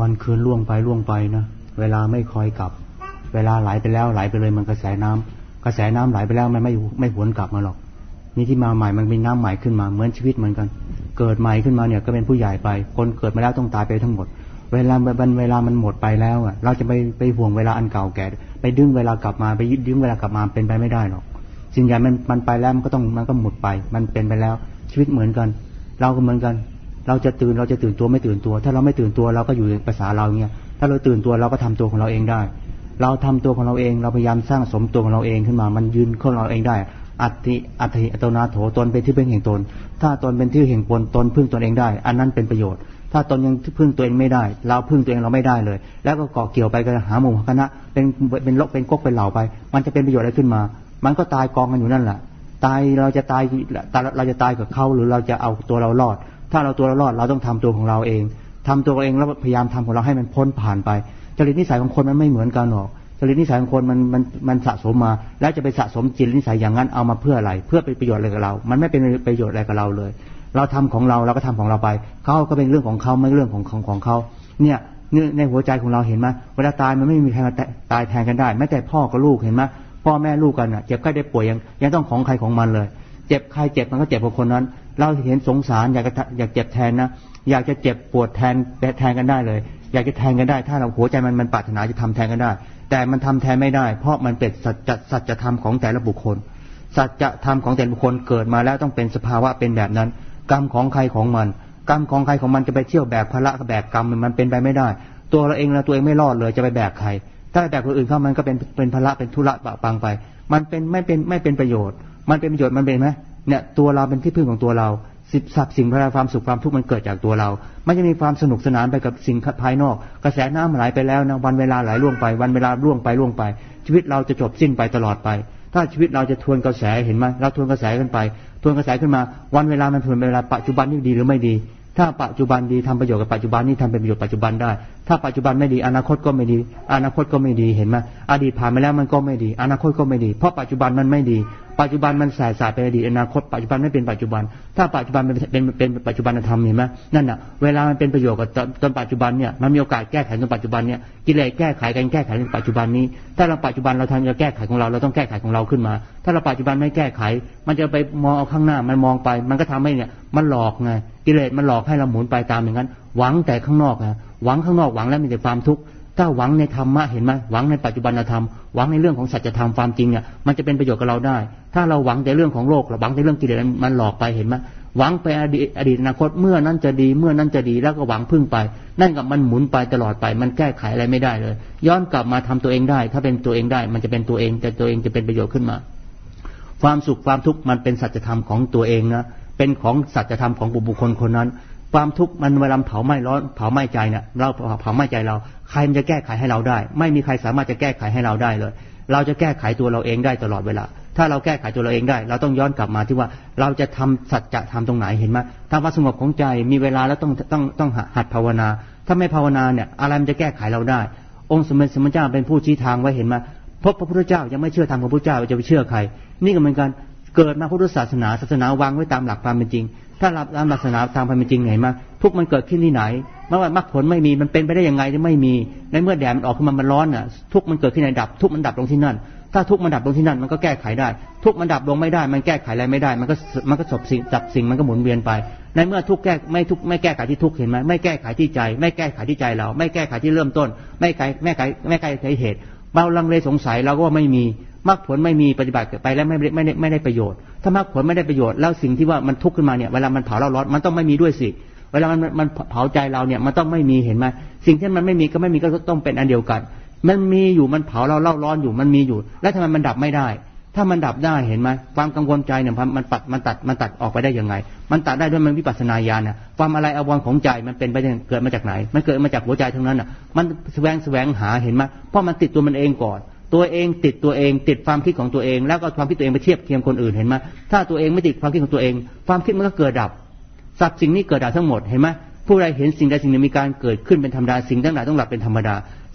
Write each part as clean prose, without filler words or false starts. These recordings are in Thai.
วันคืนล่วงไปนะเวลาไม่คอยกลับเวลาไหลไปแล้วไหลไปเลยมันกระแสน้ำไหลไปแล้วมันไม่หวนกลับมาหรอกนี่ที่มาใหม่มันเป็นน้ำใหม่ขึ้นมาเหมือนชีวิตเหมือนกันเกิดใหม่ขึ้นมาเนี่ยก็เป็นผู้ใหญ่ไปคนเกิดมาแล้วต้องตายไปทั้งหมดเวลามันหมดไปแล้วอ่ะเราจะไปห่วงเวลาอันเก่าแก่ไปดึงเวลากลับมาไปดึงเวลากลับมาเป็นไปไม่ได้หรอกสิ่งใหญ่มันไปแล้วมันก็หมดไปมันเป็นไปแล้วชีวิตเหมือนกันเราก็เหมือนกันเราจะตื่นตัวไม่ตื่นตัวถ้าเราไม่ตื่นตัวเราก็อยู่ในภาษาเราเงี้ยถ้าเราตื่นตัวเราก็ทำตัวของเราเองได้เราทำตัวของเราเองเราพยายามสร้างสมตัวของเราเองขึ้นมามันยืนของเราเองได้อัตโตนาโถตนเป็นที่พึ่งแห่งตนถ้าตนเป็นที่แห่งตนพึ่งตนเองได้อันนั้นเป็นประโยชน์ถ้าตนยังพึ่งตัวเองไม่ได้เราพึ่งตัวเองเราไม่ได้เลยแล้วก็เกาะเกี่ยวไปกันหาหมู่คณะเป็นลกเป็นก๊กเป็นเหล่าไปมันจะเป็นประโยชน์อะไรขึ้นมามันก็ตายกองกันอยู่นั่นแหละตายเราจะตายกับเขาหรือเราจะเอาตัวเรารอดถ้าเราตัวเรารอดเราต้องทำตัวของเราเองทำตัวเองแล้วพยายามทำของเราให้มันพ้นผ่านไปจริตนิสัยของคนมันไม่เหมือนกันหรอกจริตนิสัยของคนมันสะสมมาแล้วจะไปสะสมจิตนิสัยอย่างนั้นเอามาเพื่ออะไรเพื่อเป็นประโยชน์อะไรกับเรามันไม่เป็นประโยชน์อะไรกับเราเลยเราทำของเราก็ทำของเราไปเขาก็เป็นเรื่องของเขาไม่เรื่องของเขาเนี่ยในหัวใจของเราเห็นไหมเวลาตายมันไม่มีใครมาตายแทนกันได้แม้แต่พ่อกับลูกเห็นไหมพ่อแม่ลูกกันเจ็บไข้ได้ป่วยยังต้องของใครของมันเลยเจ็บใครเจ็บมันก็เจ็บกับคนนั้นเราเห็นสงสารอยากเจ็บแทนนะอยากจะเจ็บปวดแทนกันได้เลยอยากจะแทนกันได้ถ้าเราหัวใจมันปรารถนาจะทำแทนกันได้แต่มันทำแทนไม่ได้เพราะมันเป็นสัจธรรมของแต่ละบุคคลสัจธรรมของแต่ละบุคคลเกิดมาแล้วต้องเป็นสภาวะเป็นแบบนั้นกรรมของใครของมันกรรมของใครของมันจะไปเที่ยวแบกภาระแบกกรรมมันเป็นไปไม่ได้ตัวเราเองไม่รอดเลยจะไปแบกใครถ้าแบกคนอื่นเข้ามันก็เป็นภาระเป็นธุระปะปังไปมันเป็นไม่เป็นประโยชน์มันเป็นประโยชน์มันเป็นไหมเนี่ยตัวเราเป็นที่พึ่งของตัวเราสิ่งพลังความสุขความทุกข์มันเกิดจากตัวเราไม่จะมีความสนุกสนานไปกับสิ่งภายนอกกระแสน้ำไหลไปแล้วนะวันเวลาไหลล่วงไปวันเวลาล่วงไปชีวิตเราจะจบสิ้นไปตลอดไปถ้าชีวิตเราจะทวนกระแสเห็นไหมเราทวนกระแสขึ้นไปทวนกระแสขึ้นมาวันเวลามันทวนเวลาปัจจุบันนี่ดีหรือไม่ดีถ้าปัจจุบันดีทำประโยชน์กับปัจจุบันนี่ทำเป็นประโยชน์ปัจจุบันได้ถ้าปัจจุบันไม่ดีอนาคตก็ไม่ดีเห็นไหมอดีตผ่านไปแล้วมันก็ไม่ดีอนาคตก็ไม่ดีเพราะปัจจุบันมันไม่ดีปัจจุบันมันสายไปอดีตอนาคตปัจจุบันไม่เป็นปัจจุบันถ้าปัจจุบันเป็นปัจจุบันธรรมเห็นไหมนั่นน่ะเวลามันเป็นประโยชน์กับตอนปัจจุบันเนี่ยมันมีโอกาสแก้ไขในปัจจุบันเนี่ยกิเลสแก้ไขในปัจจุบันนี้ถ้าเราปัจจุบันเราทำจะแก้ไขของเราต้องแก้ไขของเราขึ้นมาถ้าเราปัจจุบันไม่แก้ไขมันจะไปมองเอาข้างหน้ามันมองไปมันก็ทำให้เนี่ยมันหลอกไงกิเลสมันหลอกให้เราหมุนไปตามอย่างนั้นหวังแต่ข้างนอกนะหวังข้างนอกหวังแล้วมีแต่ความทุกข์ถ้าหวังในธรรมะเห็นไหมหวังในปัจจุบันธรรมหวังในเรื่องของสัจธรรมความจริงเนี่ยมันจะเป็นประโยชน์กับเราได้ถ้าเราหวังแต่เรื่องของโลกหวังแต่เรื่องกิเลสมันหลอกไปเห็นไหมหวังไปอดีตอนาคตเมื่อนั้นจะดีแล้วก็หวังพึ่งไปนั่นกับมันหมุนไปตลอดไปมันแก้ไขอะไรไม่ได้เลยย้อนกลับมาทำตัวเองได้ถ้าเป็นตัวเองได้มันจะเป็นตัวเองแต่ตัวเองจะเป็นประโยชน์ขึ้นมาความสุขความทุกข์มันเป็นสัจธรรมของตัวเองนะเป็นของสัจธรรมของบุคคลคนนั้นความทุกข์มันเวลาเผาไหม้ร้อนเผาไหม้ใจเนี่ยเราเผาไหม้ใจเราใครมันจะแก้ไขให้เราได้ไม่มีใครสามารถจะแก้ไขให้เราได้เลยเราจะแก้ไขตัวเราเองได้ตลอดเวลาถ้าเราแก้ไขตัวเราเองได้เราต้องย้อนกลับมาที่ว่าเราจะทำสัจธรรมตรงไหนเห็นไหมถ้าว่าสงบของใจมีเวลาแล้วต้องหัดภาวนาถ้าไม่ภาวนาเนี่ยอะไรมันจะแก้ไขเราได้องค์สมเด็จพระเจ้าเป็นผู้ชี้ทางไว้เห็นไหมพระพุทธเจ้ายังไม่เชื่อธรรมของพระพุทธเจ้าจะไปเชื่อใครนี่ก็เหมือนกันเกิดมาพุทธศาสนาวางไว้ตามหลักความเป็นจริงถ้าหลักตามศาสนาตามความเป็นจริงเห็นไหมทุกมันเกิดขึ้นที่ไหนเมื่อว่ามรรคผลไม่มีมันเป็นไปได้ยังไงที่ไม่มีในเมื่อแดดมันออกขึ้นมามันร้อนอ่ะทุกมันเกิดขึ้นในดับทุกมันดับลงที่นั่นถ้าทุกมันดับลงที่นั่นมันก็แก้ไขได้ทุกมันดับลงไม่ได้มันแก้ไขอะไรไม่ได้มันก็จบสิ่งมันก็หมุนเวียนไปในเมื่อทุกไม่แก้ไขที่ทุกเห็นไหมไม่แก้ไขที่ใจไม่แก้ไขที่ใจเราไม่แก้ไขที่เริ่มต้นไม่แก้ไขเหตุเราลังเลสงสัยเราก็ว่าไม่มีมรรคผลไม่มีปฏิบัติไปแล้วไม่ได้ประโยชน์ถ้ามรรคผลไม่ได้ประโยชน์แล้วสิ่งที่ว่ามันทุกข์ขึ้นมาเนี่ยเวลามันเผาเราร้อนมันต้องไม่มีด้วยสิเวลามันเผาใจเราเนี่ยมันต้องไม่มีเห็นไหมสิ่งที่มันไม่มีก็ต้องเป็นอันเดียวกันมันมีอยู่มันเผาเราร้อนอยู่มันมีอยู่แล้วทำไมมันดับไม่ได้ถ้ามันดับได้เห็นไหมความกังวลใจเนี่ยมันตัดออกไปได้ยังไงมันตัดได้ด้วยมันวิปัสสนาญาณน่ะความอะไรอาวรณ์ของใจมันเป็นไปเกิดมาจากไหนมันเกิดมาจากหัวใจทั้งนั้นน่ะมันแสวงหาเห็นไหมเพราะมันติดตัวมันเองก่อนตัวเองติดตัวเองติดความคิดของตัวเองแล้วก็ความคิดตัวเองไปเทียบเทียมคนอื่นเห็นไหมถ้าตัวเองไม่ติดความคิดของตัวเองความคิดมันก็เกิดดับสับสิ่งนี้เกิดดับทั้งหมดเห็นไหมผู้ใดเห็นสิ่งใดสิ่งหนึ่งมีการเกิดขึ้นเป็นธรรมดาสิ่งทั้งหลายต้องดับเป็นธรรมดา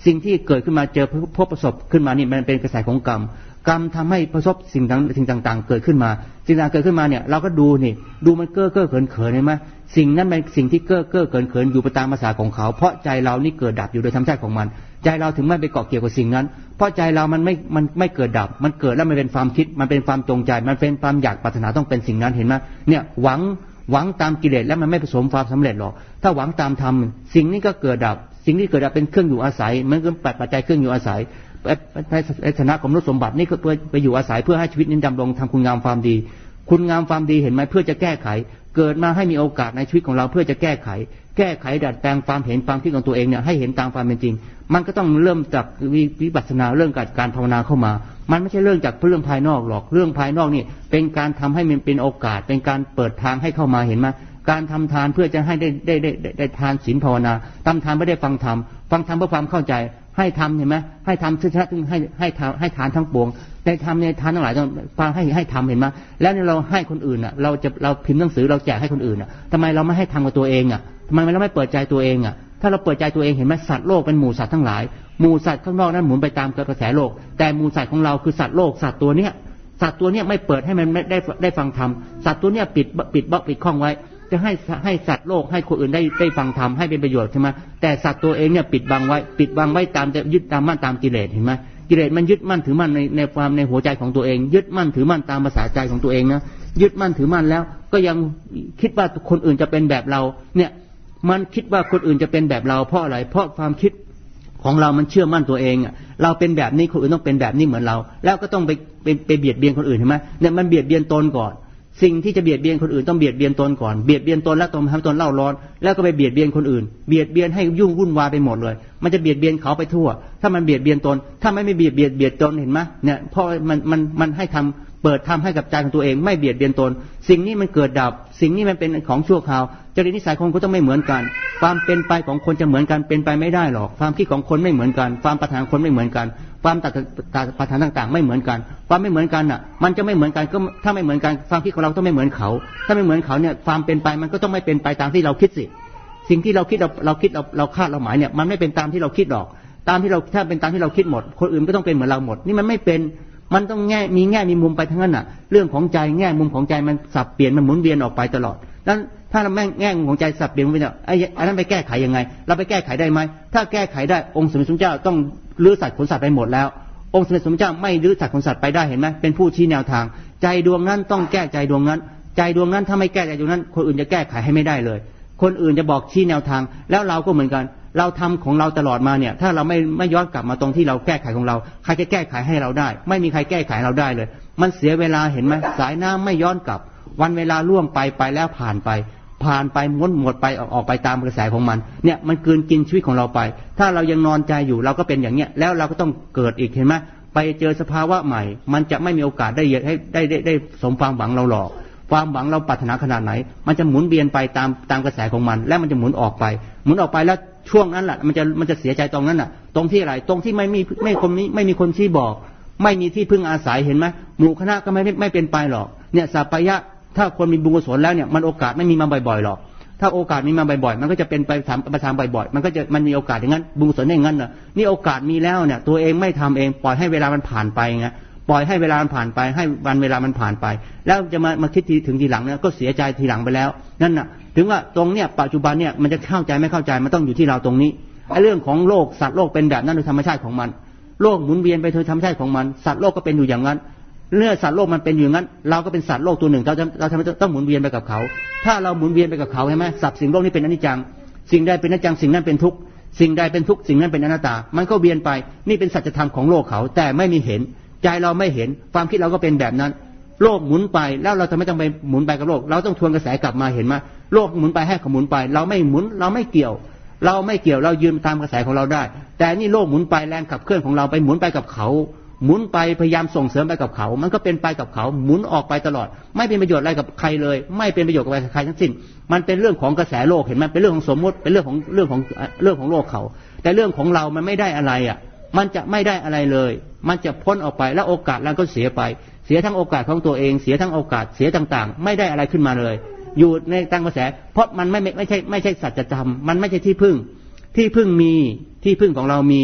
สิ่งที่เกิดขึ้นมาเจอพบประสบขึ้นมานี่มันเป็นกระแสของกรรมกรรมทำให้ประสบสิ่งต่างๆเกิดขึ้นมาสิ่งต่างๆเกิดขึ้นมาเนี่ยเราก็ดูนี่ดูมันเก้อเขินเห็นไหมสิ่งนั้นเป็นสิ่งที่เก้อเขินอยู่ไปตามภาษาของเขาเพราะใจเรานี่เกิดดับอยู่โดยธรรมชาติของมันใจเราถึงไม่ไปเกาะเกี่ยวกับสิ่งนั้นเพราะใจเรามันไม่เกิดดับมันเกิดแล้วมันเป็นความคิดมันเป็นความจงใจมันเป็นความอยากปรารถนาต้องเป็นสิ่งนั้นเห็นไหมเนี่ยหวังตามกิเลสแล้วมันไม่ผสมความสำเร็จหรอกถ้าหวังตามธรรมสิ่งนี้ก็เกิดดับสิ่งที่เกิดดับเป็นเครื่องอยู่อาศัยมันก็ปัจจัยเครื่องอยู่อาศัยในฐานะของมนุษย์สมบัตินี่ก็ไปอยู่อาศัยเพื่อให้ชีวิตนี้ดำรงทำคุณงามความดีคุณงามความดีเห็นไหมเพื่อจะแก้ไขเกิดมาให้มีโอกาสในชีวิตของเราเพื่อจะแก้ไขดัดแปลงความเห็นความคิดของตัวเองเนี่ยให้เห็นตามความเป็นจริงมันก็ต้องเริ่มจากวิปัสสนาเรื่องการภาวนาเข้ามามันไม่ใช่เรื่องจากเรื่องภายนอกหรอกเรื่องภายนอกนี่เป็นการทำให้มันเป็นโอกาสเป็นการเปิดทางให้เข้ามาเห็นไหมการทำทานเพื่อจะให้ได้ทานศีลภาวนาทำทานไม่ได้ฟังธรรมเพื่อความเข้าใจให้ทำเห็นไหมให้ทำชนะถึงให้ทานทั้งปวงในทำในทานทั้งหลายต้องฟังให้ทำเห็นไหมแล้วเราให้คนอื่นอ่ะเราพิมพ์หนังสือเราแจกให้คนอื่นอ่ะทำไมเราไม่ให้ทำกับตัวเองอ่ะทำไมเราไม่เปิดใจตัวเองอ่ะถ้าเราเปิดใจตัวเองเห็นไหมสัตว์โลกเป็นหมู่สัตว์ทั้งหลายหมู่สัตว์ข้างนอกนั้นหมุนไปตามกระแสโลกแต่หมู่สัตว์ของเราคือสัตว์โลกสัตว์ตัวเนี้ยไม่เปิดให้มันได้ฟังธรรมสัตว์ตัวเนี้ยปิดข้องไว้จะให้สัตว์โลกให้คนอื่นได้ฟังธรรมให้เป็นประโยชน์ใช่ไหมแต่สัตว์ตัวเองเนี่ยปิดบังไว้ตามจะยึดตามมั่นตามกิเลสเห็นไหมกิเลสมันยึดมั่นถือมั่นในความในหัวใจของตัวเองยึดมั่นถือมั่นตามภาษาใจของตัวเองนะยึดมั่นถือมั่นแล้วก็ยังคิดว่าคนอื่นจะเป็นแบบเราเนี่ยมันคิดว่าคนอื่นจะเป็นแบบเราเพราะอะไรเพราะความคิดของเรามันเชื่อมั่นตัวเองอ่ะเราเป็นแบบนี้คนอื่นต้องเป็นแบบนี้เหมือนเราแล้วก็ต้องไปเบียดเบียนคนอื่นเห็นไหมเนี่ยมันเบียดเบียนตนก่อนสิ่งที่จะเบียดเบียนคนอื่นต้องเบียดเบียนตนก่อนเบียดเบียนตนแล้วต้องทำตนเล่าร้อนแล้วก็ไปเบียดเบียนคนอื่นเบียดเบียนให้ยุ่งวุ่นวายไปหมดเลยมันจะเบียดเบียนเขาไปทั่วถ้ามันเบียดเบียนตนถ้าไม่เบียดตนเห็นไหมเนี่ยเพราะมันให้ทำเปิดทำให้กับใจของตัวเองไม่เบียดเบียนตนสิ่งนี้มันเกิดดับสิ่งนี้มันเป็นของชั่วคราวจริตนิสัยของคนก็ต้องไม่เหมือนกันความเป็นไปของคนจะเหมือนกันเป็นไปไม่ได้หรอกความคิดของคนไม่เหมือนกันความปรารถนาของคนไม่เหมือนกันความปรารถนาต่างๆไม่เหมือนกันความไม่เหมือนกันอ่ะมันจะไม่เหมือนกันก็ถ้าไม่เหมือนกันความคิดของเราต้องไม่เหมือนเขาถ้าไม่เหมือนเขาเนี่ยความเป็นไปมันก็ต้องไม่เป็นไปตามที่เราคิดสิสิ่งที่เราคิดเราคาดเราหมายเนี่ยมันไม่เป็นตามที่เราคิดหรอกตามที่เราถ้าเป็นตามที่เราคิดหมดคนอื่นก็ต้องเป็นเหมือนเราหมดนี่มันไม่เป็นมันต้องมีแง่มีมุมไปทั้งนั้นน่ะเรื่องของใจแง่มุมของใจมันสับเปลี่ยนมันหมุนเวียนออกไปตลอดนั้นถ้าเราแง่มุมของใจสับเปลี่ยนไปเนี่ยอันนั้นไปแก้ไขยังไงเราไปแก้ไขได้ไหมถ้าแก้ไขได้องค์สมเด็จพระเจ้าต้องลื้อสัตว์ขนสัตว์ไปหมดแล้วองค์สมเด็จพระเจ้าไม่ลื้อสัตว์ขนสัตว์ไปได้เห็นไหมเป็นผู้ชี้แนวทางใจดวงนั้นต้องแก้ใจดวงนั้นถ้าไม่แก้ใจดวงนั้นคนอื่นจะแก้ไขให้ไม่ได้เลยคนอื่นจะบอกชี้แนวทางแล้วเราก็เหมือนกันเราทำของเราตลอดมาเนี่ยถ้าเราไม่ย้อนกลับมาตรงที่เราแก้ไขของเราใครจะแก้ไขให้เราได้ไม่มีใครแก้ไขเราได้เลยมันเสียเวลาเห็นไหมสายน้ำไม่ย้อนกลับวันเวลาล่วงไปแล้วผ่านไปหมดไปออกไปตามกระแสของมันเนี่ยมันกลืนกินชีวิตของเราไปถ้าเรายังนอนใจอยู่เราก็เป็นอย่างเนี้ยแล้วเราก็ต้องเกิดอีกเห็นไหมไปเจอสภาวะใหม่มันจะไม่มีโอกาสได้สมความหวังเราหรอกความหวังเราปรารถนาขนาดไหนมันจะหมุนเวียนไปตามกระแสของมันและมันจะหมุนออกไปแล้วช่วงนั้นแหละมันจะเสียใจตรงนั้นน่ะตรงที่อะไรตรงที่ไม่มีคนชี้บอกไม่มีที่พึ่งอาศัยเห็นไหมหมู่คณะก็ไม่เป็นไปหรอกเนี่ยสัพพยะถ้าคนมีบุญกุศลแล้วเนี่ยมันโอกาสไม่มีมาบ่อยๆหรอกถ้าโอกาสมีมาบ่อยๆมันก็จะเป็นไปประทางบ่อยๆมันมีโอกาสอย่างนั้นบุญกุศลอย่างนั้นน่ะนี่โอกาสมีแล้วเนี่ยตัวเองไม่ทำเองปล่อยให้เวลามันผ่านไปไงปล่อยให้เวลามันผ่านไปให้วันเวลามันผ่านไปแล้วจะมาคิดถึงทีหลังเนี่ยก็เสียใจทีหลังไปแล้วนั่นน่ะถึงว่าตรงเนี้ยปัจจุบันเนี่ยมันจะเข้าใจไม่เข้าใจมันต้องอยู่ที่เราตรงนี้ไอ้เรื่องของโลกสัตว์โลกเป็นแบบนั้นโดยธรรมชาติของมันโลกหมุนเวียนไปโดยธรรมชาติของมันสัตว์โลกก็เป็นอยู่อย่างนั้นเรื่องสัตว์โลกมันเป็นอย่างนั้นเราก็เป็นสัตว์โลกตัวหนึ่งเราทำไมต้องหมุนเวียนไปกับเขาถ้าเราหมุนเวียนไปกับเขาใช่ไหมสัตว์สิ่งโลกนี้เป็นอนิจจังสิ่งใดเป็นอนิจจังสิ่งนั้นเป็นทุกข์สิ่งใดเป็นทุกข์สิ่งนั้นเป็นอนัตตามันก็เวียนไปนี่เป็นสัจธรรมของโลกเขาแต่ไม่มีเห็นใจเราไม่เห็นความคิดเราก็เป็นแบบนั้นโลกหมุนไปแล้วเราจะไม่ต้องไปหมุนไปกับโลกเราต้องทวนกระแสกลับมาเห็นไหมโลกหมุนไปให้เขาหมุนไปเราไม่หมุนเราไม่เกี่ยวเรายืนตามกระแสของเราได้แต่นี่โลกหมุนไปแรงขับเคลื่อนของเราไปหมุนไปกับเขาหมุนไปพยายามส่งเสริมไปกับเขามันก็เป็นไปกับเขาหมุนออกไปตลอดไม่เป็นประโยชน์อะไรกับใครเลยไม่เป็นประโยชน์กับใครทั้งสิ้นมันเป็นเรื่องของกระแสโลกเห็นไหมเป็นเรื่องของสมมติเป็นเรื่องของโลกเขาแต่เรื่องของเรามันไม่ได้อะไรอ่ะมันจะไม่ได้อะไรเลยมันจะพ้นออกไปแล้วโอกาสเราก็เสียไปเสียทั้งโอกาสของตัวเองเสียทั้งโอกาสเสียต่างๆไม่ได้อะไรขึ้นมาเลยอยู่ในตั้งกระแสเพราะมันไม่ใช่สัจธรรมมันไม่ใช่ที่พึ่งมีที่พึ่งของเรามี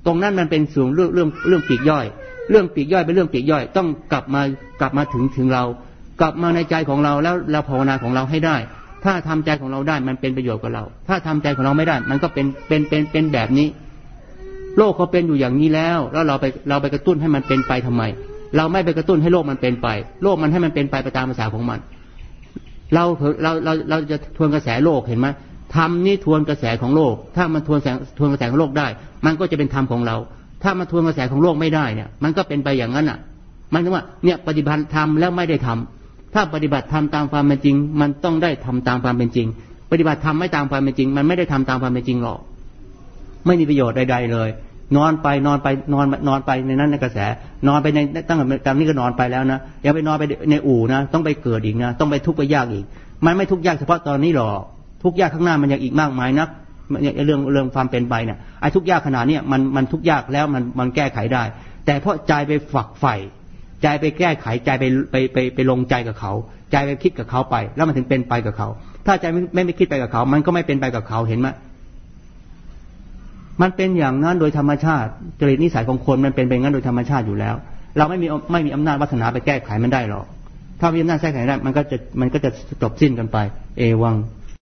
ตรงนั้นมันเป็นส่วนเรื่องปลีกย่อยเรื่องปลีกย่อยเป็นเรื่องปลีกย่อยต้องกลับมาถึงเรากลับมาในใจของเราแล้วเราภาวนาของเราให้ได้ถ้าทำใจของเราได้มันเป็นประโยชน์กับเราถ้าทำใจของเราไม่ได้มันก็เป็นแบบนี้โลกเขาเป็นอยู่อย่างนี้แล้วเราไปกระตุ้นให้มันเป็นไปทำไมเราไม่ไปกระตุ้นให้โลกมันเป็นไปโลกมันให้มันเป็นไปตามภาษาของมันเราจะทวนกระแสโลกเห็นไหมธรรมนี่ทวนกระแสของโลกถ้ามันทวนกระแสของโลกได้มันก็จะเป็นธรรมของเราถ้ามันทวนกระแสของโลกไม่ได้เนี่ยมันก็เป็นไปอย่างนั้นอ่ะมันถึงว่าเนี่ยปฏิบัติธรรมแล้วไม่ได้ทำถ้าปฏิบัติธรรมตามความเป็นจริงมันต้องได้ทำตามความเป็นจริงปฏิบัติธรรมไม่ตามความเป็นจริงมันไม่ได้ทำตามความเป็นจริงหรอกไม่มีประโยชน์ใดๆเลยนอนไปในนั้นในกระแสนอนไปในตั้งแต่นี้ก็นอนไปแล้วนะอย่าไปนอนไปในอู่นะต้องไปเกิดอีกนะต้องไปทุกข์ไปยากอีกมันไม่ทุกข์ยากเฉพาะตอนนี้หรอกทุกข์ยากข้างหน้ามันยังอีกมากมายนักเรื่องความเป็นไปเนี่ยไอ้ทุกข์ยากขนาดนี้มันทุกข์ยากแล้วมันแก้ไขได้แต่เพราะใจไปฝักใฝ่ใจไปแก้ไขใจไปลงใจกับเขาใจไปคิดกับเขาไปแล้วมันถึงเป็นไปกับเขาถ้าใจไม่คิดไปกับเขามันก็ไม่เป็นไปกับเขาเห็นไหมมันเป็นอย่างนั้นโดยธรรมชาติจริตนิสัยของคนมันเป็นงั้นโดยธรรมชาติอยู่แล้วเราไม่มีอำนาจวาสนาไปแก้ไขมันได้หรอกถ้ามีอำนาจแก้ไขได้มันก็จะจบสิ้นกันไปเอวัง